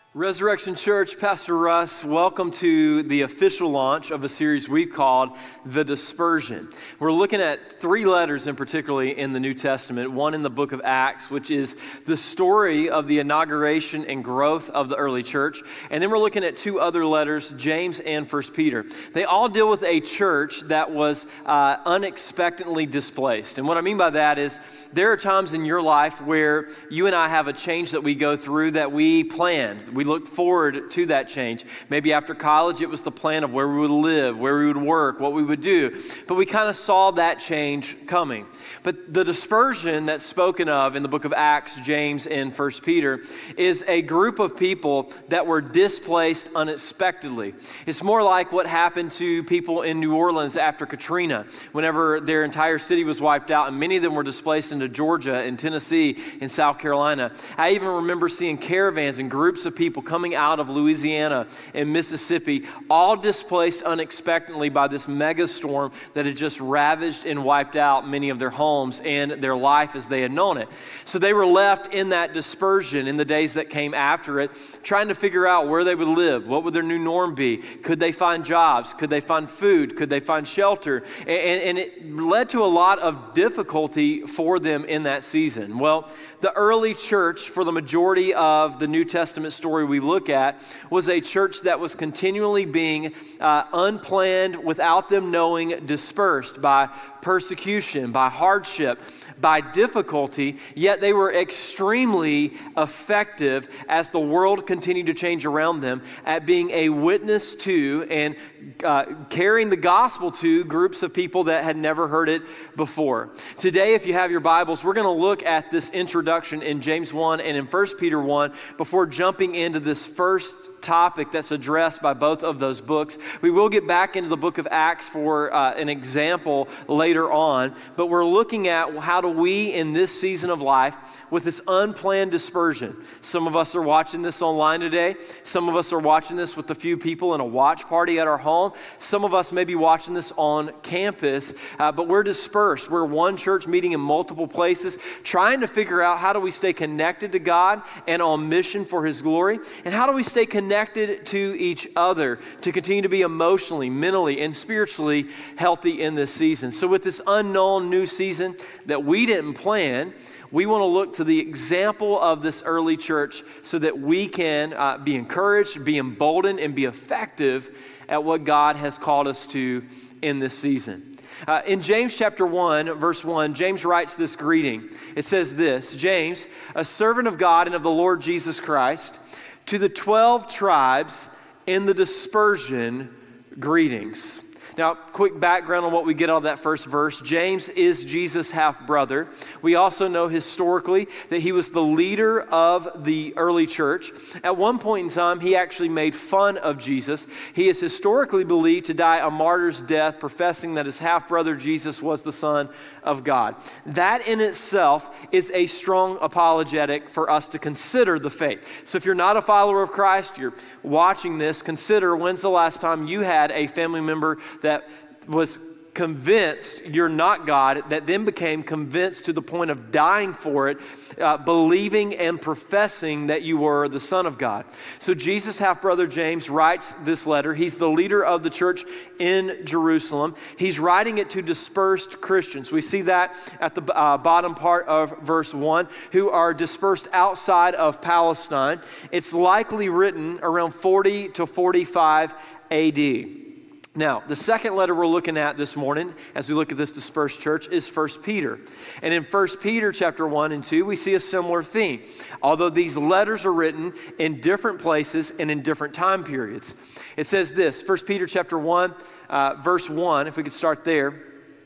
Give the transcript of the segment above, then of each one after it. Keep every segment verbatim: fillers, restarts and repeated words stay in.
Resurrection Church, Pastor Russ, welcome to the official launch of a series we've called The Dispersion. We're looking at three letters in particularly in the New Testament, one in the book of Acts, which is the story of the inauguration and growth of the early church. And then we're looking at two other letters, James and First Peter. They all deal with a church that was uh, unexpectedly displaced. And what I mean by that is there are times in your life where you and I have a change that we go through that we planned. We looked forward to that change. Maybe after college, it was the plan of where we would live, where we would work, what we would do. But we kind of saw that change coming. But the dispersion that's spoken of in the book of Acts, James, and First Peter is a group of people that were displaced unexpectedly. It's more like what happened to people in New Orleans after Katrina, whenever their entire city was wiped out, and many of them were displaced into Georgia and Tennessee and South Carolina. I even remember seeing caravans and groups of people coming out of Louisiana and Mississippi, all displaced unexpectedly by this mega storm that had just ravaged and wiped out many of their homes and their life as they had known it. So they were left in that dispersion in the days that came after it, trying to figure out where they would live. What would their new norm be? Could they find jobs? Could they find food? Could they find shelter? And, and it led to a lot of difficulty for them in that season. Well, the early church, for the majority of the New Testament story we look at, was a church that was continually being uh, unplanned, without them knowing, dispersed by persecution, by hardship, by difficulty, yet they were extremely effective as the world continued to change around them at being a witness to and uh, carrying the gospel to groups of people that had never heard it before. Today, if you have your Bibles, we're going to look at this introduction in James one and in First Peter one before jumping into this first topic that's addressed by both of those books. We will get back into the book of Acts for uh, an example later on, but we're looking at how do we in this season of life with this unplanned dispersion. Some of us are watching this online today. Some of us are watching this with a few people in a watch party at our home. Some of us may be watching this on campus, uh, but we're dispersed. We're one church meeting in multiple places, trying to figure out how do we stay connected to God and on mission for His glory, and how do we stay connected connected to each other to continue to be emotionally, mentally, and spiritually healthy in this season. So with this unknown new season that we didn't plan, we want to look to the example of this early church so that we can uh, be encouraged, be emboldened, and be effective at what God has called us to in this season. Uh, in James chapter one, verse one, James writes this greeting. It says this, James, a servant of God and of the Lord Jesus Christ, to the twelve tribes in the dispersion, greetings. Now, quick background on what we get out of that first verse. James is Jesus' half-brother. We also know historically that he was the leader of the early church. At one point in time, he actually made fun of Jesus. He is historically believed to die a martyr's death, professing that his half-brother Jesus was the Son of God. That in itself is a strong apologetic for us to consider the faith. So if you're not a follower of Christ, you're watching this, consider when's the last time you had a family member that that was convinced you're not God, that then became convinced to the point of dying for it, uh, believing and professing that you were the Son of God. So Jesus' half-brother James writes this letter. He's the leader of the church in Jerusalem. He's writing it to dispersed Christians. We see that at the uh, bottom part of verse one, who are dispersed outside of Palestine. It's likely written around forty to forty-five A D. Now, the second letter we're looking at this morning, as we look at this dispersed church, is First Peter. And in First Peter chapter one and two, we see a similar theme. Although these letters are written in different places and in different time periods. It says this, First Peter chapter one, uh, verse one, if we could start there.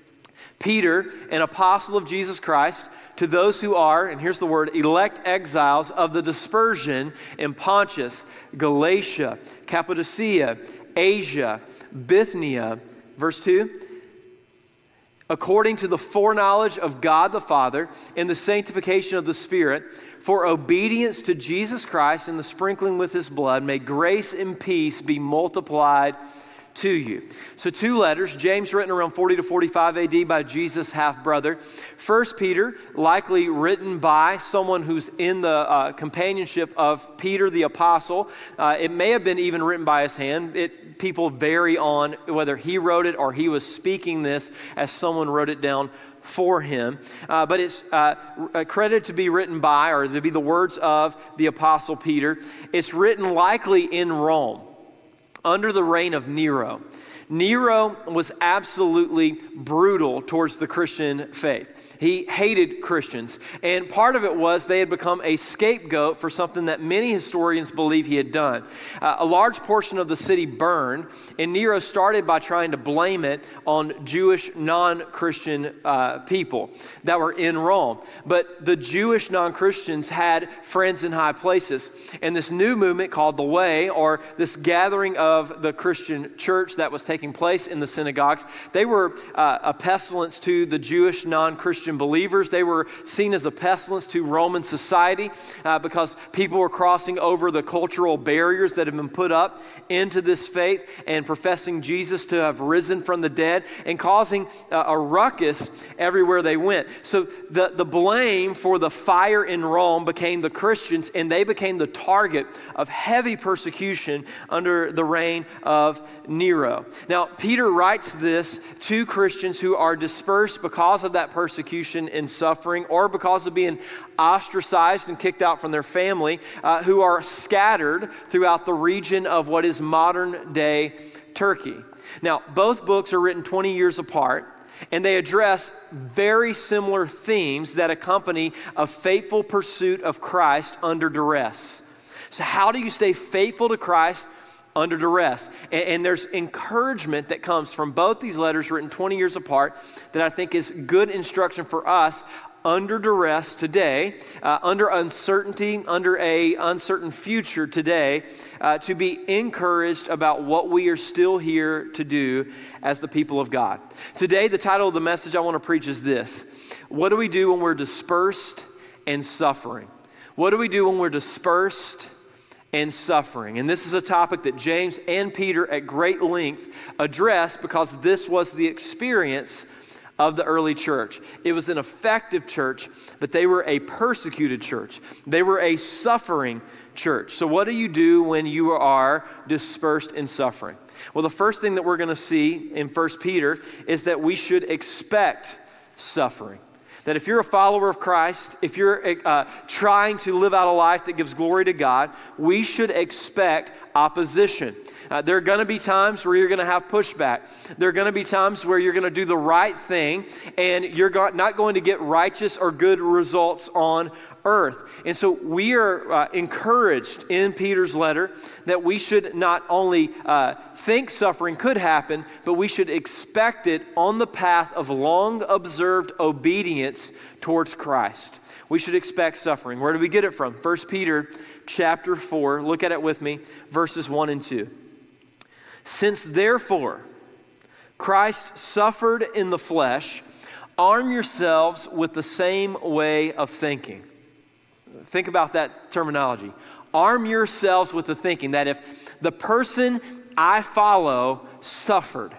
Peter, an apostle of Jesus Christ, to those who are, and here's the word, elect exiles of the dispersion in Pontus, Galatia, Cappadocia, Asia, Bithynia, verse two, according to the foreknowledge of God the Father and the sanctification of the Spirit, for obedience to Jesus Christ and the sprinkling with His blood, may grace and peace be multiplied to you. So two letters, James written around forty to forty-five A D by Jesus' half-brother. First Peter, likely written by someone who's in the uh, companionship of Peter the apostle. Uh, it may have been even written by his hand. It, people vary on whether he wrote it or he was speaking this as someone wrote it down for him. Uh, but it's uh, credited to be written by, or to be the words of the apostle Peter. It's written likely in Rome, under the reign of Nero. Nero was absolutely brutal towards the Christian faith. He hated Christians, and part of it was they had become a scapegoat for something that many historians believe he had done. Uh, a large portion of the city burned, and Nero started by trying to blame it on Jewish non-Christian uh, people that were in Rome. But the Jewish non-Christians had friends in high places, and this new movement called the Way, or this gathering of the Christian church that was taking place in the synagogues, they were uh, a pestilence to the Jewish non-Christian believers. They were seen as a pestilence to Roman society uh, because people were crossing over the cultural barriers that had been put up into this faith and professing Jesus to have risen from the dead and causing uh, a ruckus everywhere they went. So the, the blame for the fire in Rome became the Christians, and they became the target of heavy persecution under the reign of Nero. Now, Peter writes this to Christians who are dispersed because of that persecution and suffering, or because of being ostracized and kicked out from their family, uh, who are scattered throughout the region of what is modern day Turkey. Now, both books are written twenty years apart, and they address very similar themes that accompany a faithful pursuit of Christ under duress. So how do you stay faithful to Christ under duress? And, and there's encouragement that comes from both these letters written twenty years apart that I think is good instruction for us under duress today, uh, under uncertainty, under a uncertain future today, uh, to be encouraged about what we are still here to do as the people of God. Today, the title of the message I want to preach is this: what do we do when we're dispersed and suffering? What do we do when we're dispersed and suffering? And this is a topic that James and Peter at great length address because this was the experience of the early church. It was an effective church, but they were a persecuted church. They were a suffering church. So what do you do when you are dispersed in suffering? Well, the first thing that we're going to see in First Peter is that we should expect suffering. That if you're a follower of Christ, if you're uh, trying to live out a life that gives glory to God, we should expect opposition. Uh, there are going to be times where you're going to have pushback. There are going to be times where you're going to do the right thing and you're go- not going to get righteous or good results on earth. And so we are uh, encouraged in Peter's letter that we should not only uh, think suffering could happen, but we should expect it on the path of long observed obedience towards Christ. We should expect suffering. Where do we get it from? First Peter chapter four, look at it with me, verses one and two. Since therefore Christ suffered in the flesh, arm yourselves with the same way of thinking. Think about that terminology. Arm yourselves with the thinking that if the person I follow suffered,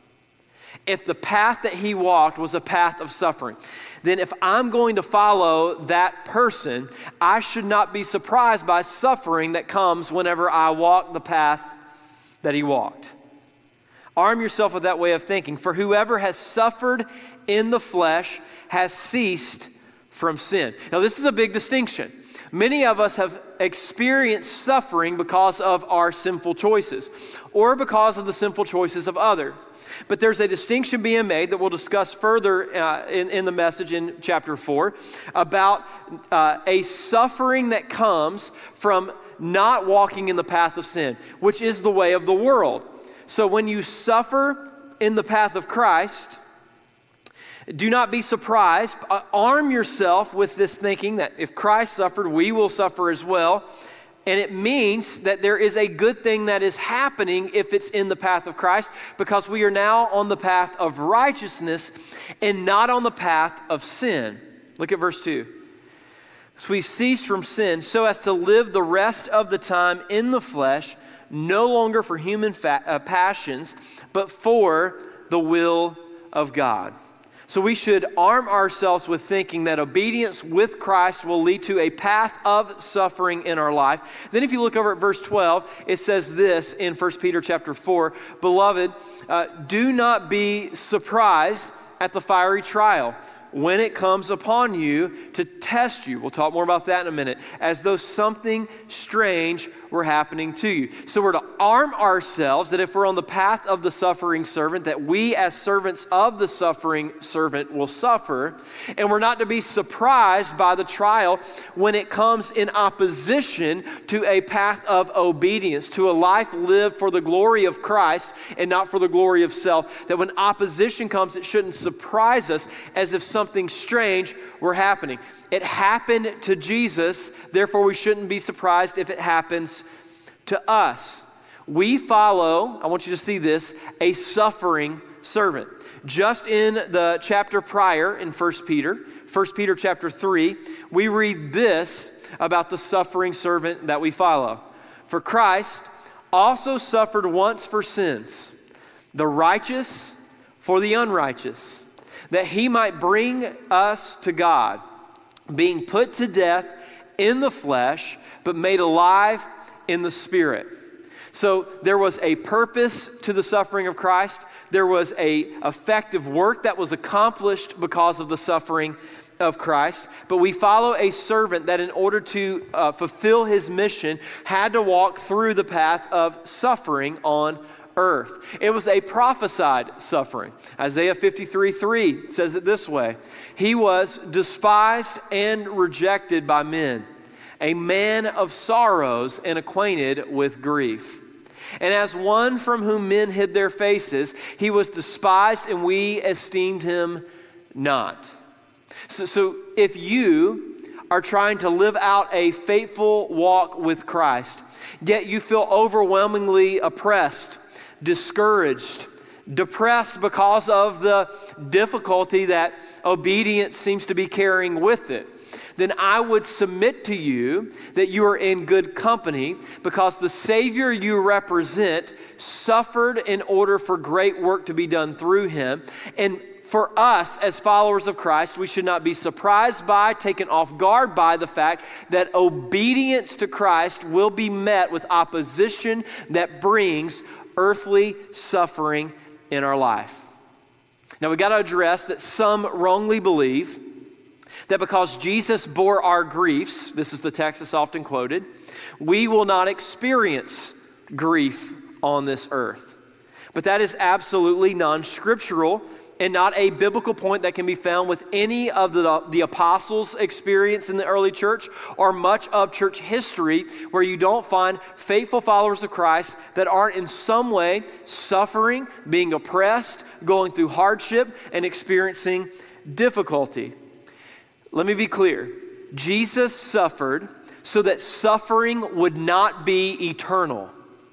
if the path that he walked was a path of suffering, then if I'm going to follow that person, I should not be surprised by suffering that comes whenever I walk the path that he walked. Arm yourself with that way of thinking. For whoever has suffered in the flesh has ceased from sin. Now, this is a big distinction. Many of us have experienced suffering because of our sinful choices or because of the sinful choices of others. But there's a distinction being made that we'll discuss further uh, in, in the message in chapter four about uh, a suffering that comes from not walking in the path of sin, which is the way of the world. So when you suffer in the path of Christ, do not be surprised. Uh, arm yourself with this thinking that if Christ suffered, we will suffer as well. And it means that there is a good thing that is happening if it's in the path of Christ, because we are now on the path of righteousness and not on the path of sin. Look at verse two. So we've ceased from sin so as to live the rest of the time in the flesh, no longer for human fa- uh, passions, but for the will of God. So we should arm ourselves with thinking that obedience with Christ will lead to a path of suffering in our life. Then if you look over at verse twelve, it says this in First Peter chapter four, Beloved, uh, do not be surprised at the fiery trial when it comes upon you to test you. We'll talk more about that in a minute, as though something strange were happening to you. So we're to arm ourselves that if we're on the path of the suffering servant, that we as servants of the suffering servant will suffer, and we're not to be surprised by the trial when it comes in opposition to a path of obedience, to a life lived for the glory of Christ and not for the glory of self. That when opposition comes, it shouldn't surprise us as if something strange were happening. It happened to Jesus, therefore we shouldn't be surprised if it happens to us. We follow, I want you to see this, a suffering servant. Just in the chapter prior in First Peter, First Peter chapter three, we read this about the suffering servant that we follow. For Christ also suffered once for sins, the righteous for the unrighteous, that he might bring us to God, being put to death in the flesh, but made alive in the Spirit. So there was a purpose to the suffering of Christ. There was a effective work that was accomplished because of the suffering of Christ. But we follow a servant that in order to uh, fulfill his mission had to walk through the path of suffering on earth. It was a prophesied suffering. Isaiah fifty-three three says it this way: He was despised and rejected by men, a man of sorrows and acquainted with grief. And as one from whom men hid their faces, he was despised and we esteemed him not. So, so if you are trying to live out a faithful walk with Christ, yet you feel overwhelmingly oppressed, discouraged, depressed because of the difficulty that obedience seems to be carrying with it, then I would submit to you that you are in good company, because the Savior you represent suffered in order for great work to be done through him. And for us as followers of Christ, we should not be surprised by, taken off guard by the fact that obedience to Christ will be met with opposition that brings earthly suffering in our life. Now we got to address that some wrongly believe that because Jesus bore our griefs, this is the text that's often quoted, we will not experience grief on this earth. But that is absolutely non-scriptural and not a biblical point that can be found with any of the, the apostles' experience in the early church or much of church history, where you don't find faithful followers of Christ that aren't in some way suffering, being oppressed, going through hardship, and experiencing difficulty. Let me be clear. Jesus suffered so that suffering would not be eternal.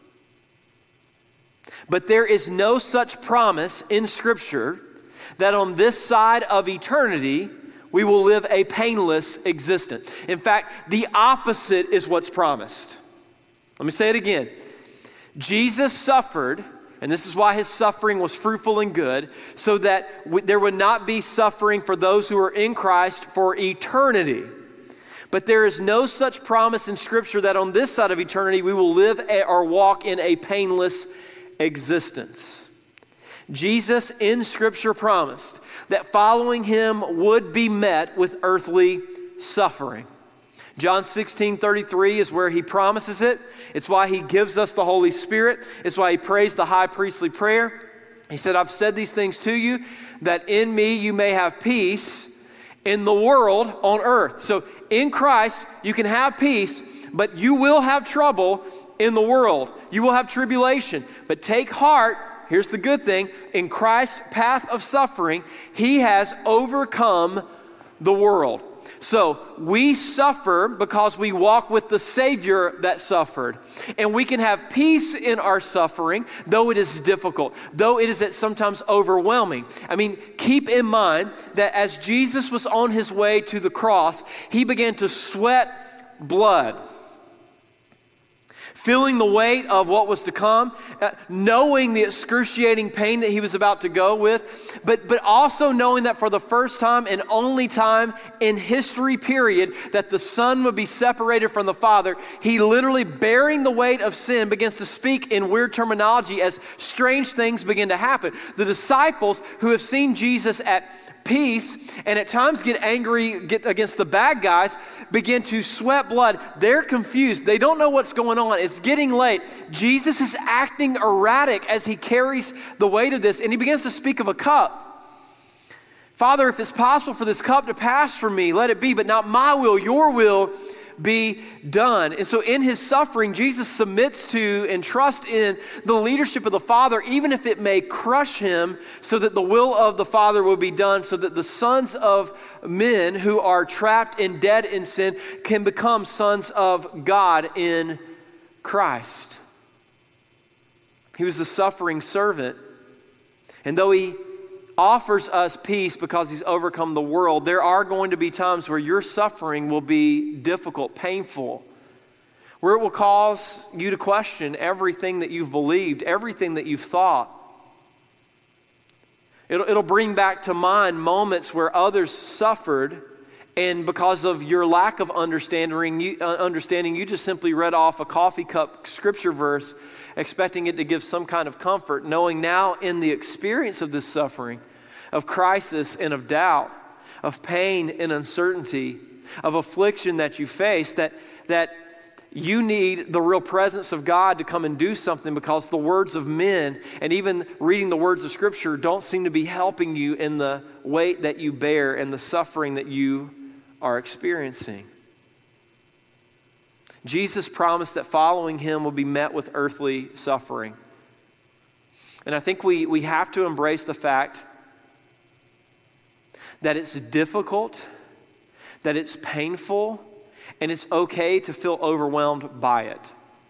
But there is no such promise in Scripture that on this side of eternity, we will live a painless existence. In fact, the opposite is what's promised. Let me say it again. Jesus suffered, and this is why his suffering was fruitful and good, so that w- there would not be suffering for those who are in Christ for eternity. But there is no such promise in Scripture that on this side of eternity we will live a, or walk in a painless existence. Jesus in Scripture promised that following him would be met with earthly suffering. John sixteen thirty-three is where he promises it. It's why he gives us the Holy Spirit. It's why he prays the high priestly prayer. He said, I've said these things to you, that in me you may have peace in the world on earth. So in Christ, you can have peace, but you will have trouble in the world. You will have tribulation. But take heart, here's the good thing, in Christ's path of suffering, he has overcome the world. So we suffer because we walk with the Savior that suffered. And we can have peace in our suffering, though it is difficult, though it is at sometimes overwhelming. I mean, keep in mind that as Jesus was on his way to the cross, he began to sweat blood. feeling the weight of what was to come, uh, knowing the excruciating pain that he was about to go with, but, but also knowing that for the first time and only time in history period that the Son would be separated from the Father, he literally bearing the weight of sin begins to speak in weird terminology as strange things begin to happen. The disciples who have seen Jesus at peace and at times get angry get against the bad guys begin to sweat blood. They're confused. They don't know what's going on. It's getting late. Jesus is acting erratic as he carries the weight of this, and he begins to speak of a cup. Father, if it's possible for this cup to pass from me, let it be, but not my will, your will be done. And so in his suffering, Jesus submits to and trusts in the leadership of the Father, even if it may crush him, so that the will of the Father will be done, so that the sons of men who are trapped and dead in sin can become sons of God in Christ. He was the suffering servant, and though he offers us peace because he's overcome the world, there are going to be times where your suffering will be difficult, painful, where it will cause you to question everything that you've believed, everything that you've thought. It'll, it'll bring back to mind moments where others suffered, and because of your lack of understanding, you, uh, understanding, you just simply read off a coffee cup scripture verse, expecting it to give some kind of comfort, knowing now in the experience of this suffering, of crisis and of doubt, of pain and uncertainty, of affliction that you face, that, that you need the real presence of God to come and do something, because the words of men and even reading the words of Scripture don't seem to be helping you in the weight that you bear and the suffering that you are experiencing. Jesus promised that following him will be met with earthly suffering. And I think we, we have to embrace the fact that it's difficult, that it's painful, and it's okay to feel overwhelmed by it.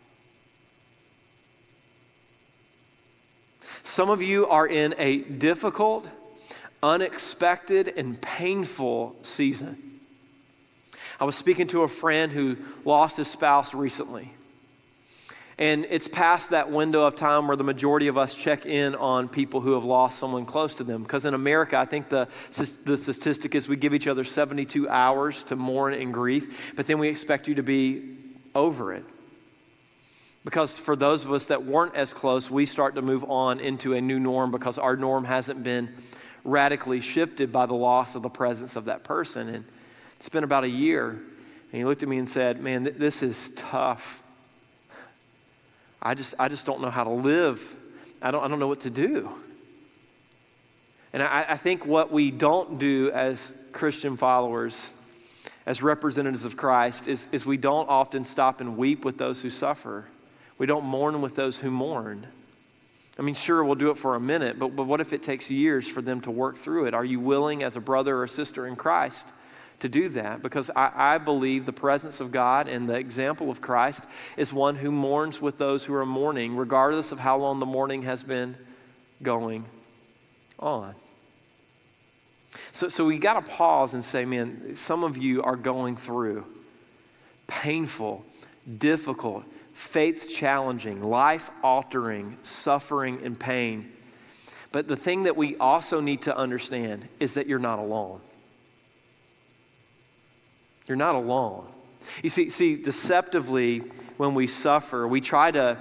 Some of you are in a difficult, unexpected, and painful season. I was speaking to a friend who lost his spouse recently. And it's past that window of time where the majority of us check in on people who have lost someone close to them. Because in America, I think the, the statistic is we give each other seventy-two hours to mourn and grieve, but then we expect you to be over it. Because for those of us that weren't as close, we start to move on into a new norm because our norm hasn't been radically shifted by the loss of the presence of that person. And it's been about a year, and he looked at me and said, man, th- this is tough. I just I just don't know how to live. I don't I don't know what to do. And I, I think what we don't do as Christian followers, as representatives of Christ, is, is we don't often stop and weep with those who suffer. We don't mourn with those who mourn. I mean, sure, we'll do it for a minute, but, but what if it takes years for them to work through it? Are you willing as a brother or sister in Christ to do that? Because I, I believe the presence of God and the example of Christ is one who mourns with those who are mourning, regardless of how long the mourning has been going on. So, so we got to pause and say, man, some of you are going through painful, difficult, faith-challenging, life-altering suffering and pain. But the thing that we also need to understand is that you're not alone. You're not alone. You see, see, deceptively, when we suffer, we try to,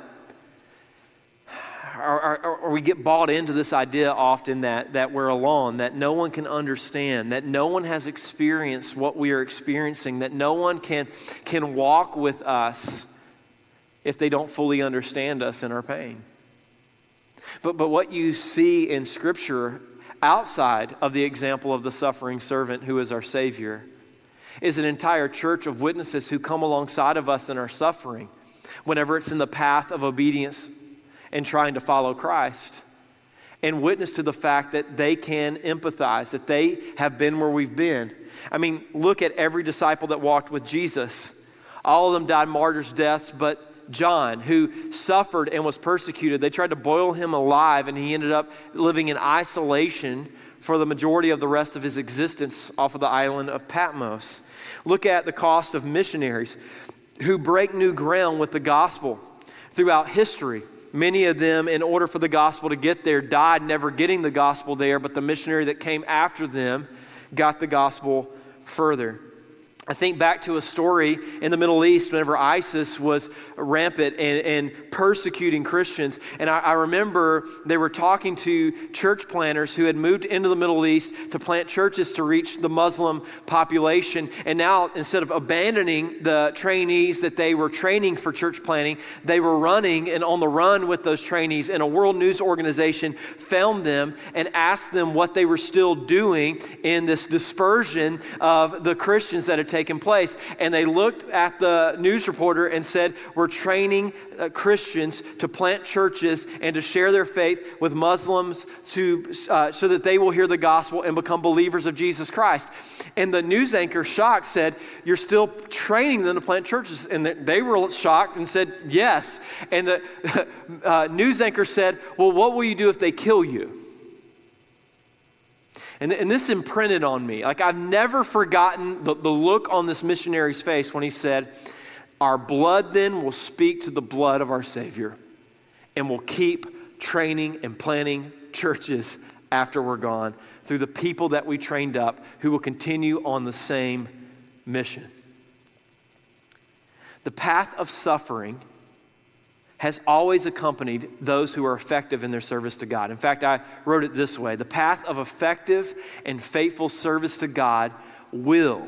or, or, or we get bought into this idea often that, that we're alone, that no one can understand, that no one has experienced what we are experiencing, that no one can, can walk with us if they don't fully understand us in our pain. But, but what you see in Scripture, outside of the example of the suffering servant who is our Savior, is an entire church of witnesses who come alongside of us in our suffering whenever it's in the path of obedience and trying to follow Christ, and witness to the fact that they can empathize, that they have been where we've been. I mean, look at every disciple that walked with Jesus. All of them died martyrs' deaths, but John, who suffered and was persecuted, they tried to boil him alive, and he ended up living in isolation for the majority of the rest of his existence off of the island of Patmos. Look at the cost of missionaries who break new ground with the gospel, throughout history. Many of them, in order for the gospel to get there, died never getting the gospel there, but the missionary that came after them got the gospel further. I think back to a story in the Middle East whenever ISIS was rampant and, and persecuting Christians. And I, I remember they were talking to church planters who had moved into the Middle East to plant churches to reach the Muslim population. And now, instead of abandoning the trainees that they were training for church planting, they were running and on the run with those trainees. And a world news organization found them and asked them what they were still doing in this dispersion of the Christians that had taken place. And they looked at the news reporter and said, we're training uh, Christians to plant churches and to share their faith with Muslims to, uh, so that they will hear the gospel and become believers of Jesus Christ. And the news anchor, shocked, said, you're still training them to plant churches? And they were shocked and said, yes. And the uh, news anchor said, well, what will you do if they kill you? And, and this imprinted on me. Like, I've never forgotten the, the look on this missionary's face when he said, our blood then will speak to the blood of our Savior, and we'll keep training and planting churches after we're gone through the people that we trained up who will continue on the same mission. The path of suffering has always accompanied those who are effective in their service to God. In fact, I wrote it this way: the path of effective and faithful service to God will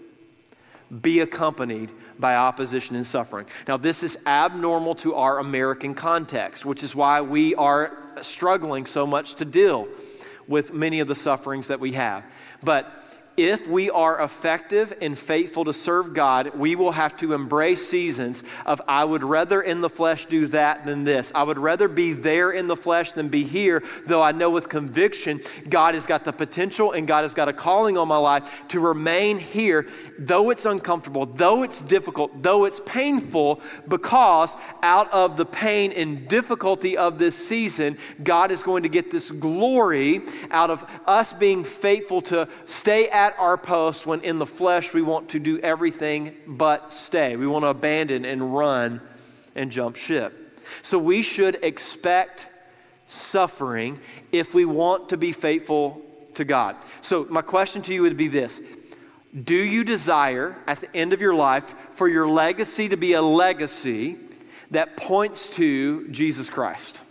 be accompanied by opposition and suffering. Now, this is abnormal to our American context, which is why we are struggling so much to deal with many of the sufferings that we have. But if we are effective and faithful to serve God, we will have to embrace seasons of, I would rather in the flesh do that than this. I would rather be there in the flesh than be here, though I know with conviction God has got the potential and God has got a calling on my life to remain here, though it's uncomfortable, though it's difficult, though it's painful, because out of the pain and difficulty of this season, God is going to get this glory out of us being faithful to stay at at our post when in the flesh we want to do everything but stay. We want to abandon and run and jump ship. So we should expect suffering if we want to be faithful to God. So my question to you would be this: do you desire at the end of your life for your legacy to be a legacy that points to Jesus Christ?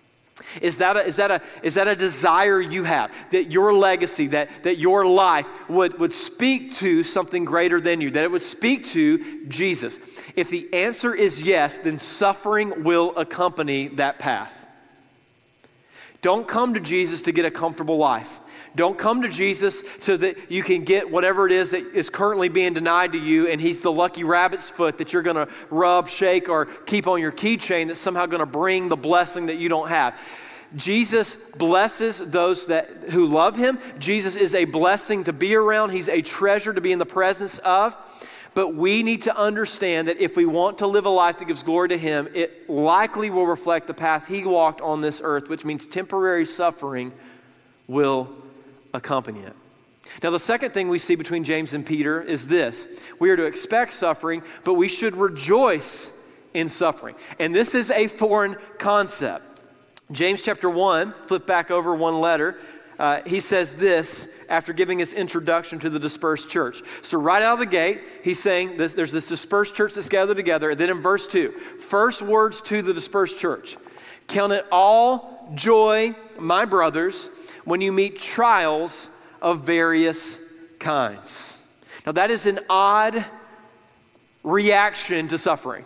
Is that a, is that a, is that a desire you have, that your legacy, that, that your life would, would speak to something greater than you, that it would speak to Jesus? If the answer is yes, then suffering will accompany that path. Don't come to Jesus to get a comfortable life. Don't come to Jesus so that you can get whatever it is that is currently being denied to you, and he's the lucky rabbit's foot that you're going to rub, shake, or keep on your keychain that's somehow going to bring the blessing that you don't have. Jesus blesses those that who love him. Jesus is a blessing to be around. He's a treasure to be in the presence of. But we need to understand that if we want to live a life that gives glory to him, it likely will reflect the path he walked on this earth, which means temporary suffering will accompany it. Now, the second thing we see between James and Peter is this: we are to expect suffering, but we should rejoice in suffering. And this is a foreign concept. James chapter one, flip back over one letter, uh, he says this after giving his introduction to the dispersed church. So right out of the gate, he's saying this, there's this dispersed church that's gathered together. And then in verse two, first words to the dispersed church: count it all joy, my brothers, when you meet trials of various kinds. Now that is an odd reaction to suffering.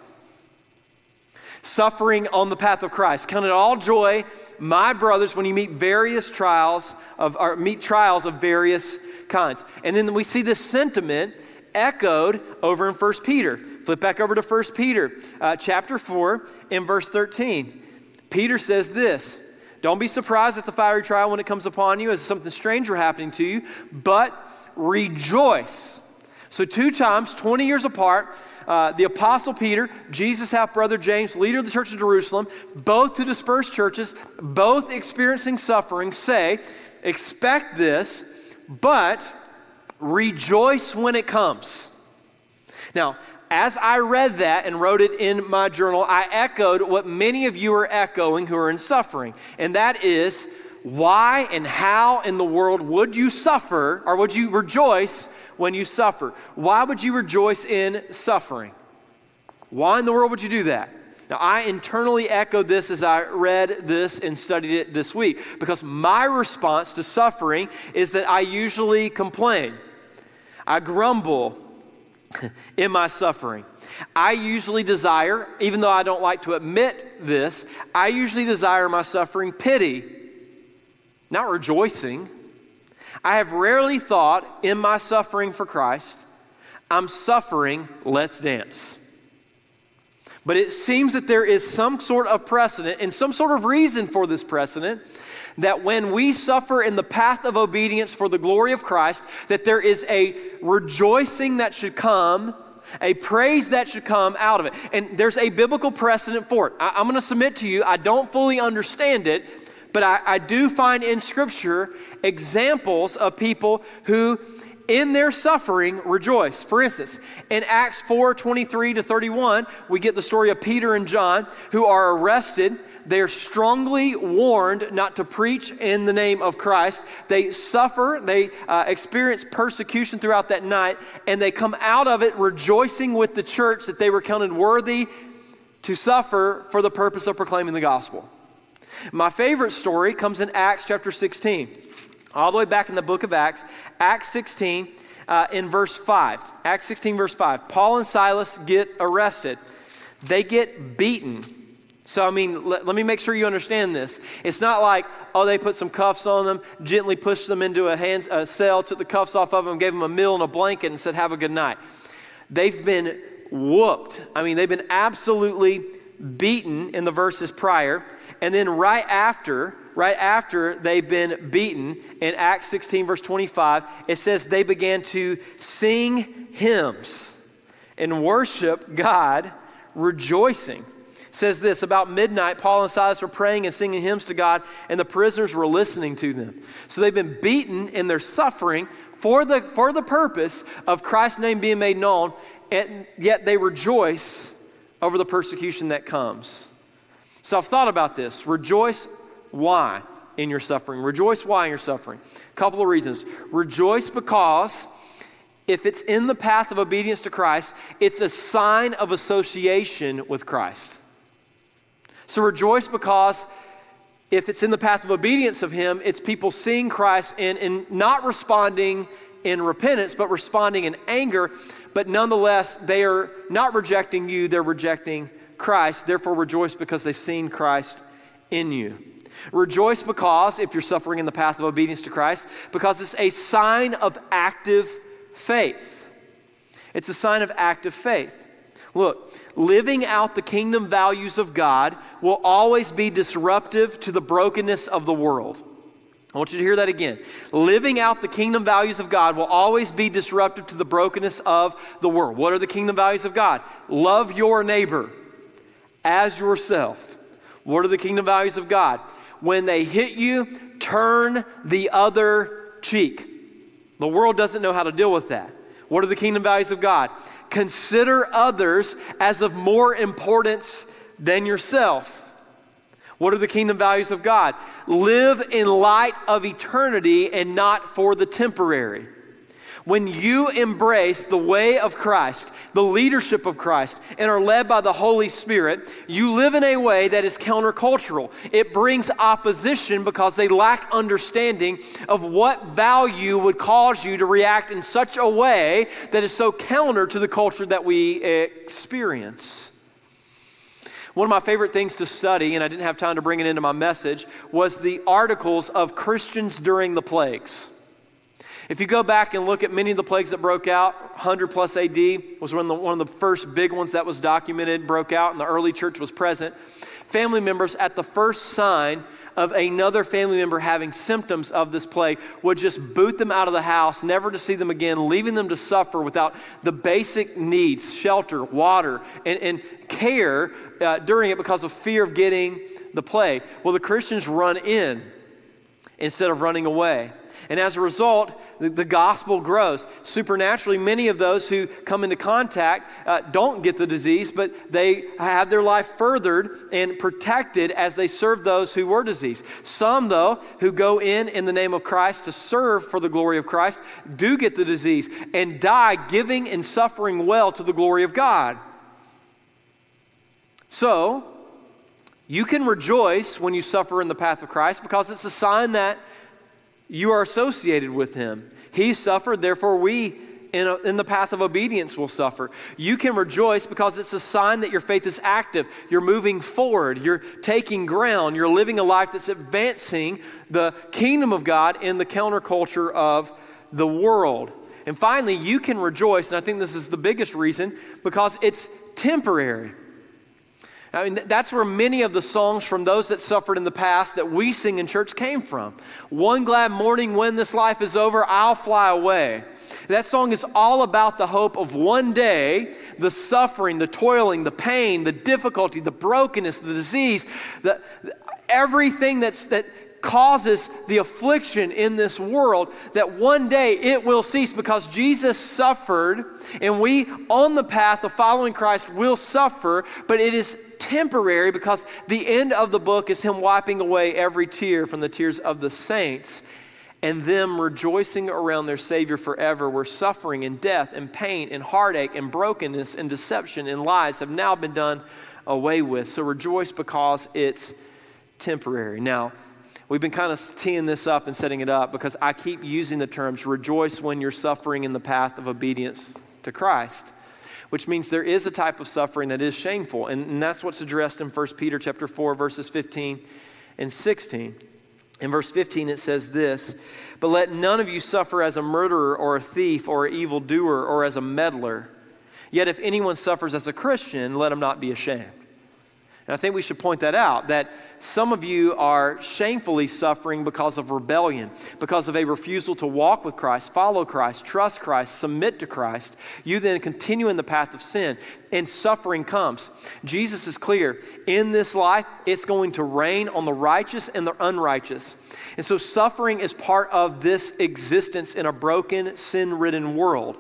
Suffering on the path of Christ. Count it all joy, my brothers, when you meet various trials of, or meet trials of various kinds. And then we see this sentiment echoed over in First Peter. Flip back over to First Peter, uh, chapter four, in verse thirteen. Peter says this: don't be surprised at the fiery trial when it comes upon you as something strange were happening to you, but rejoice. So two times, twenty years apart, uh, the Apostle Peter, Jesus' half-brother James, leader of the church of Jerusalem, both to dispersed churches, both experiencing suffering, say, expect this, but rejoice when it comes. Now, as I read that and wrote it in my journal, I echoed what many of you are echoing who are in suffering. And that is, why and how in the world would you suffer, or would you rejoice when you suffer? Why would you rejoice in suffering? Why in the world would you do that? Now, I internally echoed this as I read this and studied it this week, because my response to suffering is that I usually complain. I grumble in my suffering. I usually desire, even though I don't like to admit this, I usually desire my suffering pity, not rejoicing. I have rarely thought in my suffering for Christ, I'm suffering, let's dance. But it seems that there is some sort of precedent and some sort of reason for this precedent, that when we suffer in the path of obedience for the glory of Christ, that there is a rejoicing that should come, a praise that should come out of it. And there's a biblical precedent for it. I, I'm going to submit to you, I don't fully understand it, but I, I do find in Scripture examples of people who in their suffering rejoice. For instance, in Acts four, twenty-three to thirty-one, we get the story of Peter and John who are arrested. They are strongly warned not to preach in the name of Christ. They suffer, they uh, experience persecution throughout that night, and they come out of it rejoicing with the church that they were counted worthy to suffer for the purpose of proclaiming the gospel. My favorite story comes in Acts chapter sixteen. All the way back in the book of Acts, Acts sixteen uh, in verse five. Acts sixteen verse five. Paul and Silas get arrested. They get beaten. So, I mean, let, let me make sure you understand this. It's not like, oh, they put some cuffs on them, gently pushed them into a, hand, a cell, took the cuffs off of them, gave them a meal and a blanket and said, have a good night. They've been whooped. I mean, they've been absolutely beaten in the verses prior. And then right after, right after they've been beaten, in Acts sixteen verse twenty-five, it says they began to sing hymns and worship God, rejoicing. It says this, about midnight, Paul and Silas were praying and singing hymns to God, and the prisoners were listening to them. So they've been beaten in their suffering for the, for the purpose of Christ's name being made known, and yet they rejoice over the persecution that comes. So I've thought about this. Rejoice why in your suffering? Rejoice why in your suffering? A couple of reasons. Rejoice because if it's in the path of obedience to Christ, it's a sign of association with Christ. So rejoice because if it's in the path of obedience of Him, it's people seeing Christ and, and not responding in repentance, but responding in anger. But nonetheless, they are not rejecting you, they're rejecting Christ. Therefore, rejoice because they've seen Christ in you. Rejoice because, if you're suffering in the path of obedience to Christ, because it's a sign of active faith. It's a sign of active faith. Look, living out the kingdom values of God will always be disruptive to the brokenness of the world. I want you to hear that again. Living out the kingdom values of God will always be disruptive to the brokenness of the world. What are the kingdom values of God? Love your neighbor as yourself. What are the kingdom values of God? When they hit you, turn the other cheek. The world doesn't know how to deal with that. What are the kingdom values of God? Consider others as of more importance than yourself. What are the kingdom values of God? Live in light of eternity and not for the temporary. When you embrace the way of Christ, the leadership of Christ, and are led by the Holy Spirit, you live in a way that is countercultural. It brings opposition because they lack understanding of what value would cause you to react in such a way that is so counter to the culture that we experience. One of my favorite things to study, and I didn't have time to bring it into my message, was the articles of Christians during the plagues. If you go back and look at many of the plagues that broke out, one hundred plus A D was one of, the, one of the first big ones that was documented, broke out, and the early church was present. Family members, at the first sign of another family member having symptoms of this plague, would just boot them out of the house, never to see them again, leaving them to suffer without the basic needs, shelter, water, and, and care uh, during it because of fear of getting the plague. Well, the Christians run in. instead of running away. And as a result, the, the gospel grows. Supernaturally, many of those who come into contact uh, don't get the disease, but they have their life furthered and protected as they serve those who were diseased. Some, though, who go in in the name of Christ to serve for the glory of Christ, do get the disease and die giving and suffering well to the glory of God. So, you can rejoice when you suffer in the path of Christ because it's a sign that you are associated with him. He suffered, therefore we in, a, in the path of obedience will suffer. You can rejoice because it's a sign that your faith is active. You're moving forward. You're taking ground. You're living a life that's advancing the kingdom of God in the counterculture of the world. And finally, you can rejoice, and I think this is the biggest reason, because it's temporary. I mean, that's where many of the songs from those that suffered in the past that we sing in church came from. One glad morning when this life is over, I'll fly away. That song is all about the hope of one day, the suffering, the toiling, the pain, the difficulty, the brokenness, the disease, the, everything that's that causes the affliction in this world, that one day it will cease because Jesus suffered, and we on the path of following Christ will suffer, but it is temporary because the end of the book is him wiping away every tear from the tears of the saints and them rejoicing around their Savior forever, where suffering and death and pain and heartache and brokenness and deception and lies have now been done away with. So rejoice because it's temporary. Now, we've been kind of teeing this up and setting it up because I keep using the terms rejoice when you're suffering in the path of obedience to Christ, which means there is a type of suffering that is shameful. And, and that's what's addressed in First Peter chapter four, verses fifteen and sixteen. In verse fifteen, it says this, "But let none of you suffer as a murderer or a thief or an evildoer or as a meddler. Yet if anyone suffers as a Christian, let him not be ashamed." And I think we should point that out, that some of you are shamefully suffering because of rebellion, because of a refusal to walk with Christ, follow Christ, trust Christ, submit to Christ. You then continue in the path of sin, and suffering comes. Jesus is clear. In this life, it's going to rain on the righteous and the unrighteous. And so suffering is part of this existence in a broken, sin-ridden world.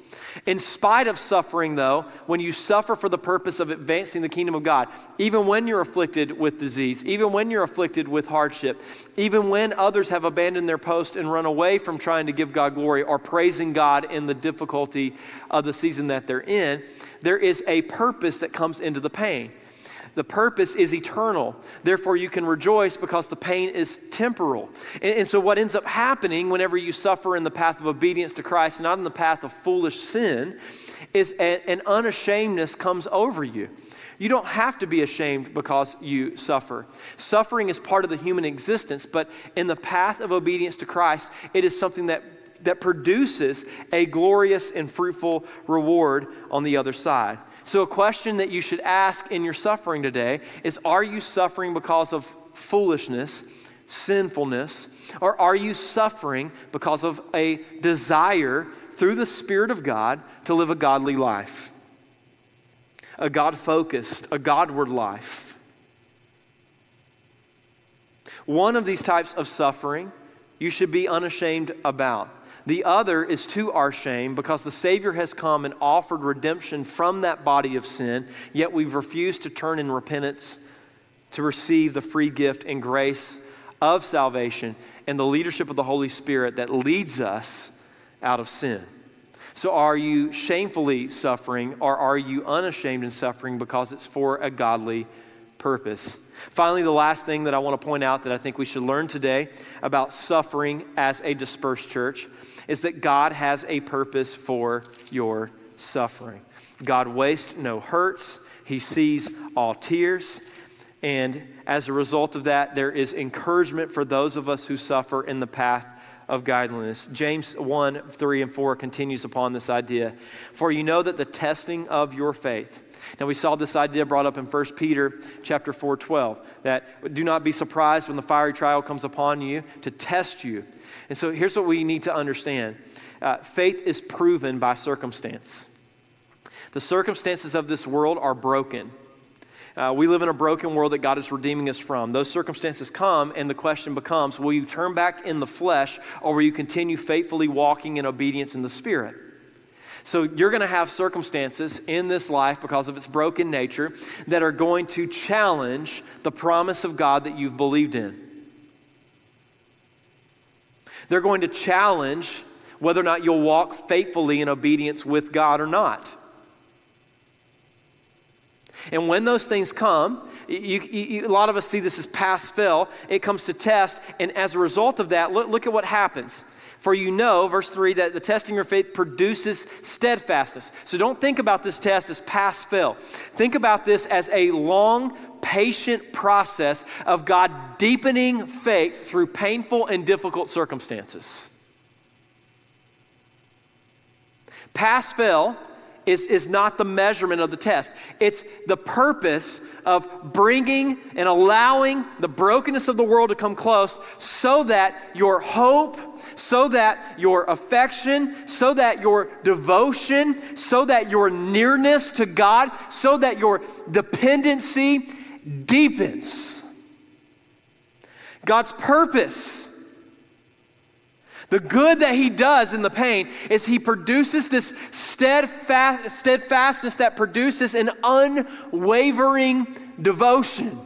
In spite of suffering, though, when you suffer for the purpose of advancing the kingdom of God, even when you're afflicted with disease, even when you're afflicted with hardship, even when others have abandoned their post and run away from trying to give God glory or praising God in the difficulty of the season that they're in, there is a purpose that comes into the pain. The purpose is eternal. Therefore, you can rejoice because the pain is temporal. And, and so what ends up happening whenever you suffer in the path of obedience to Christ, not in the path of foolish sin, is a, an unashamedness comes over you. You don't have to be ashamed because you suffer. Suffering is part of the human existence, but in the path of obedience to Christ, it is something that that produces a glorious and fruitful reward on the other side. So a question that you should ask in your suffering today is, are you suffering because of foolishness, sinfulness, or are you suffering because of a desire through the Spirit of God to live a godly life? A God-focused, a Godward life. One of these types of suffering you should be unashamed about. The other is to our shame because the Savior has come and offered redemption from that body of sin, yet we've refused to turn in repentance to receive the free gift and grace of salvation and the leadership of the Holy Spirit that leads us out of sin. So are you shamefully suffering, or are you unashamed in suffering because it's for a godly purpose? Finally, the last thing that I want to point out that I think we should learn today about suffering as a dispersed church is that God has a purpose for your suffering. God wastes no hurts. He sees all tears. And as a result of that, there is encouragement for those of us who suffer in the path of godliness. James one, three, and four continues upon this idea. For you know that the testing of your faith. Now we saw this idea brought up in First Peter chapter four, twelve, that do not be surprised when the fiery trial comes upon you to test you. And so here's what we need to understand. Uh, faith is proven by circumstance. The circumstances of this world are broken. Uh, we live in a broken world that God is redeeming us from. Those circumstances come, and the question becomes, will you turn back in the flesh, or will you continue faithfully walking in obedience in the Spirit? So you're going to have circumstances in this life because of its broken nature that are going to challenge the promise of God that you've believed in. They're going to challenge whether or not you'll walk faithfully in obedience with God or not. And when those things come, you, you, a lot of us see this as pass-fail. It comes to test, and as a result of that, look, look at what happens. For you know, verse three, that the testing of your faith produces steadfastness. So don't think about this test as pass-fail. Think about this as a long, patient process of God deepening faith through painful and difficult circumstances. Pass-fail Is, is not the measurement of the test. It's the purpose of bringing and allowing the brokenness of the world to come close so that your hope, so that your affection, so that your devotion, so that your nearness to God, so that your dependency deepens. God's purpose, the good that he does in the pain, is he produces this steadfast, steadfastness that produces an unwavering devotion.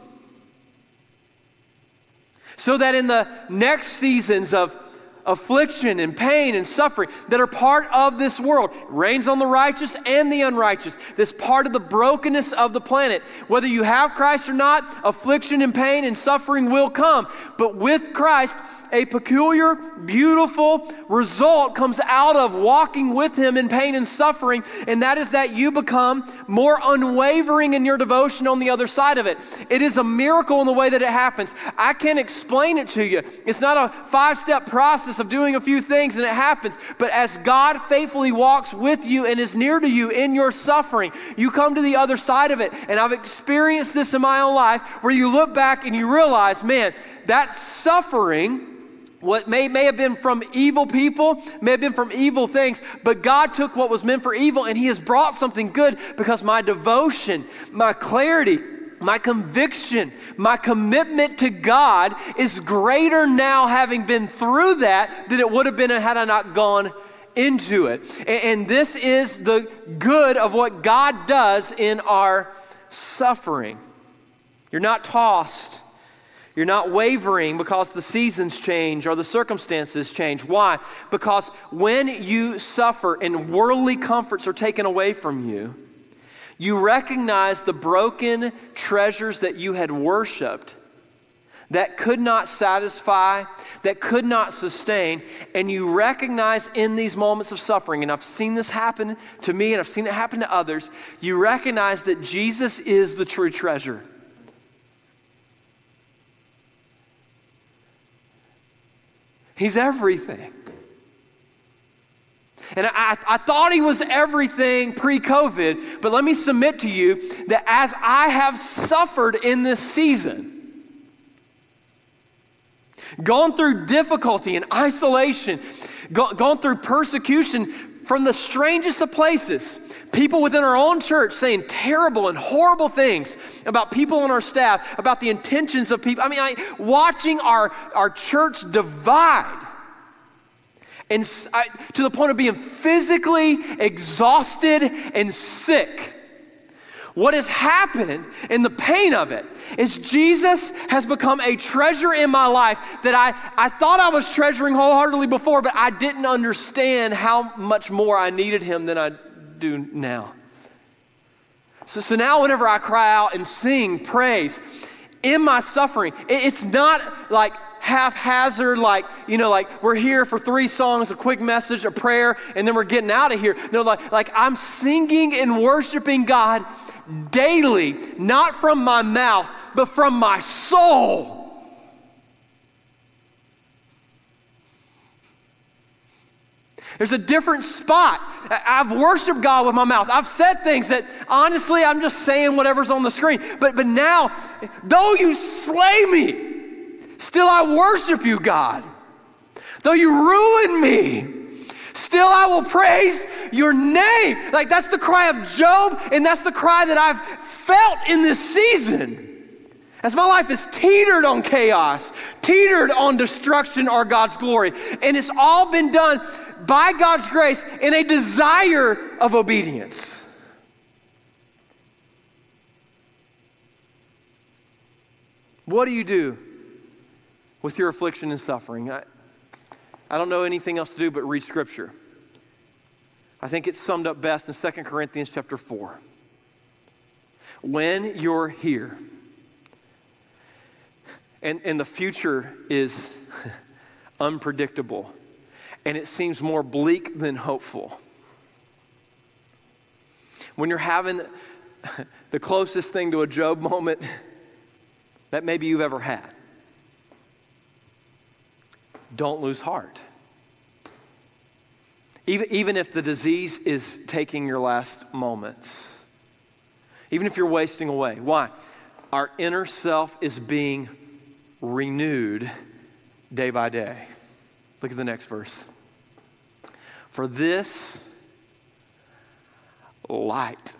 So that in the next seasons of affliction and pain and suffering that are part of this world, it rains on the righteous and the unrighteous, this part of the brokenness of the planet. Whether you have Christ or not, affliction and pain and suffering will come. But with Christ, a peculiar, beautiful result comes out of walking with him in pain and suffering, and that is that you become more unwavering in your devotion on the other side of it. It is a miracle in the way that it happens. I can't explain it to you. It's not a five-step process of doing a few things and it happens, but as God faithfully walks with you and is near to you in your suffering, you come to the other side of it. And I've experienced this in my own life where you look back and you realize, man, that suffering, what may, may have been from evil people, may have been from evil things, but God took what was meant for evil and he has brought something good because my devotion, my clarity, my conviction, my commitment to God is greater now having been through that than it would have been had I not gone into it. And, and this is the good of what God does in our suffering. You're not tossed. You're not wavering because the seasons change or the circumstances change. Why? Because when you suffer and worldly comforts are taken away from you, you recognize the broken treasures that you had worshiped that could not satisfy, that could not sustain, and you recognize in these moments of suffering, and I've seen this happen to me and I've seen it happen to others, you recognize that Jesus is the true treasure. He's everything. And I, I thought he was everything pre-COVID, but let me submit to you that as I have suffered in this season, gone through difficulty and isolation, go, gone through persecution from the strangest of places, people within our own church saying terrible and horrible things about people on our staff, about the intentions of people. I mean, I, watching our, our church divide. And I, to the point of being physically exhausted and sick. What has happened in the pain of it is Jesus has become a treasure in my life that I, I thought I was treasuring wholeheartedly before, but I didn't understand how much more I needed him than I do now. So, so now whenever I cry out and sing praise in my suffering, it, it's not like haphazard, like, you know, like we're here for three songs, a quick message, a prayer, and then we're getting out of here. No, like, like I'm singing and worshiping God daily, not from my mouth, but from my soul. There's a different spot. I've worshiped God with my mouth. I've said things that honestly, I'm just saying whatever's on the screen. But, but now, though you slay me, still I worship you, God. Though you ruin me, still Still I will praise your name. Like that's the cry of Job, and that's the cry that I've felt in this season. As my life is teetered on chaos, teetered on destruction or God's glory. And it's all been done by God's grace in a desire of obedience. What do you do with your affliction and suffering? I, I don't know anything else to do but read Scripture. I think it's summed up best in Second Corinthians chapter four. When you're here, and, and the future is unpredictable, and it seems more bleak than hopeful. When you're having the closest thing to a Job moment that maybe you've ever had, don't lose heart. Even, even if the disease is taking your last moments, even if you're wasting away. Why? Our inner self is being renewed day by day. Look at the next verse. For this light,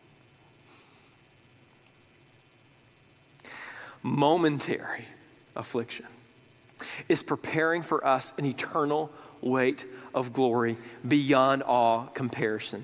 momentary affliction is preparing for us an eternal weight of glory beyond all comparison.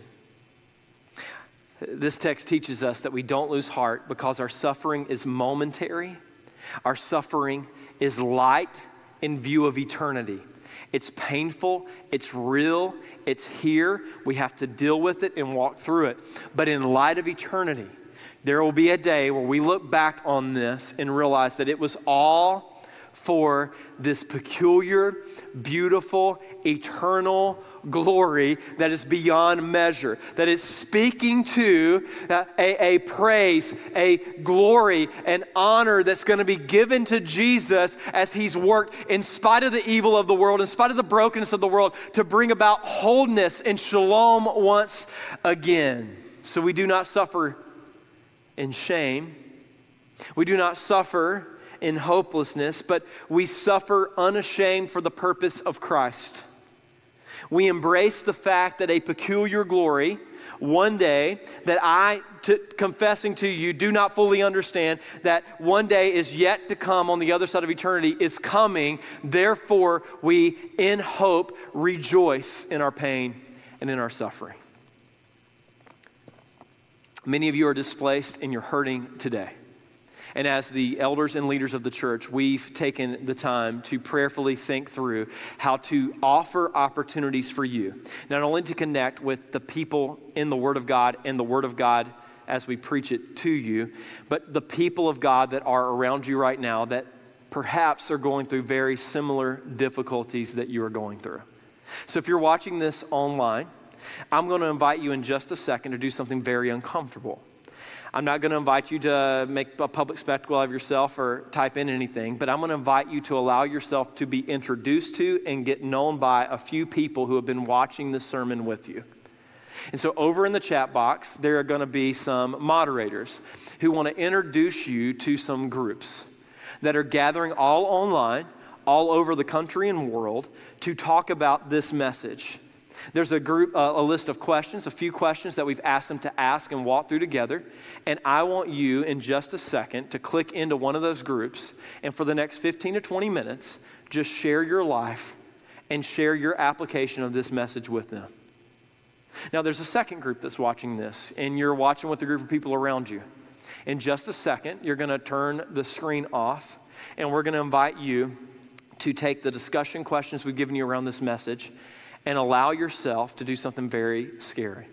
This text teaches us that we don't lose heart because our suffering is momentary. Our suffering is light in view of eternity. It's painful, it's real, it's here. We have to deal with it and walk through it. But in light of eternity, there will be a day where we look back on this and realize that it was all for this peculiar, beautiful, eternal glory that is beyond measure, that is speaking to uh, a, a praise, a glory, an honor that's going to be given to Jesus as he's worked in spite of the evil of the world, in spite of the brokenness of the world, to bring about wholeness and shalom once again. So we do not suffer in shame. We do not suffer in hopelessness, but we suffer unashamed for the purpose of Christ. We embrace the fact that a peculiar glory, one day, that I, to, confessing to you, do not fully understand, that one day is yet to come on the other side of eternity, is coming. Therefore, we, in hope, rejoice in our pain and in our suffering. Many of you are displaced and you're hurting today. And as the elders and leaders of the church, we've taken the time to prayerfully think through how to offer opportunities for you, not only to connect with the people in the Word of God and the Word of God as we preach it to you, but the people of God that are around you right now that perhaps are going through very similar difficulties that you are going through. So if you're watching this online, I'm going to invite you in just a second to do something very uncomfortable. I'm not going to invite you to make a public spectacle of yourself or type in anything, but I'm going to invite you to allow yourself to be introduced to and get known by a few people who have been watching this sermon with you. And so over in the chat box, there are going to be some moderators who want to introduce you to some groups that are gathering all online, all over the country and world to talk about this message. There's a group, uh, a list of questions, a few questions that we've asked them to ask and walk through together. And I want you in just a second to click into one of those groups. And for the next fifteen to twenty minutes, just share your life and share your application of this message with them. Now, there's a second group that's watching this, and you're watching with a group of people around you. In just a second, you're going to turn the screen off, and we're going to invite you to take the discussion questions we've given you around this message and allow yourself to do something very scary.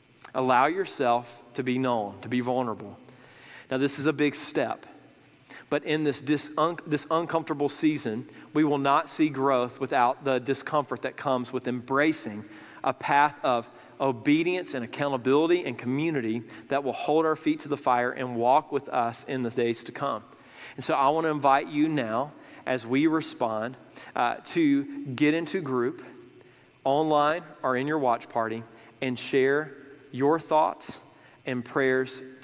Allow yourself to be known, to be vulnerable. Now, this is a big step, but in this, dis- un- this uncomfortable season, we will not see growth without the discomfort that comes with embracing a path of obedience and accountability and community that will hold our feet to the fire and walk with us in the days to come. And so I want to invite you now, as we respond, uh, to get into group, online or in your watch party, and share your thoughts and prayers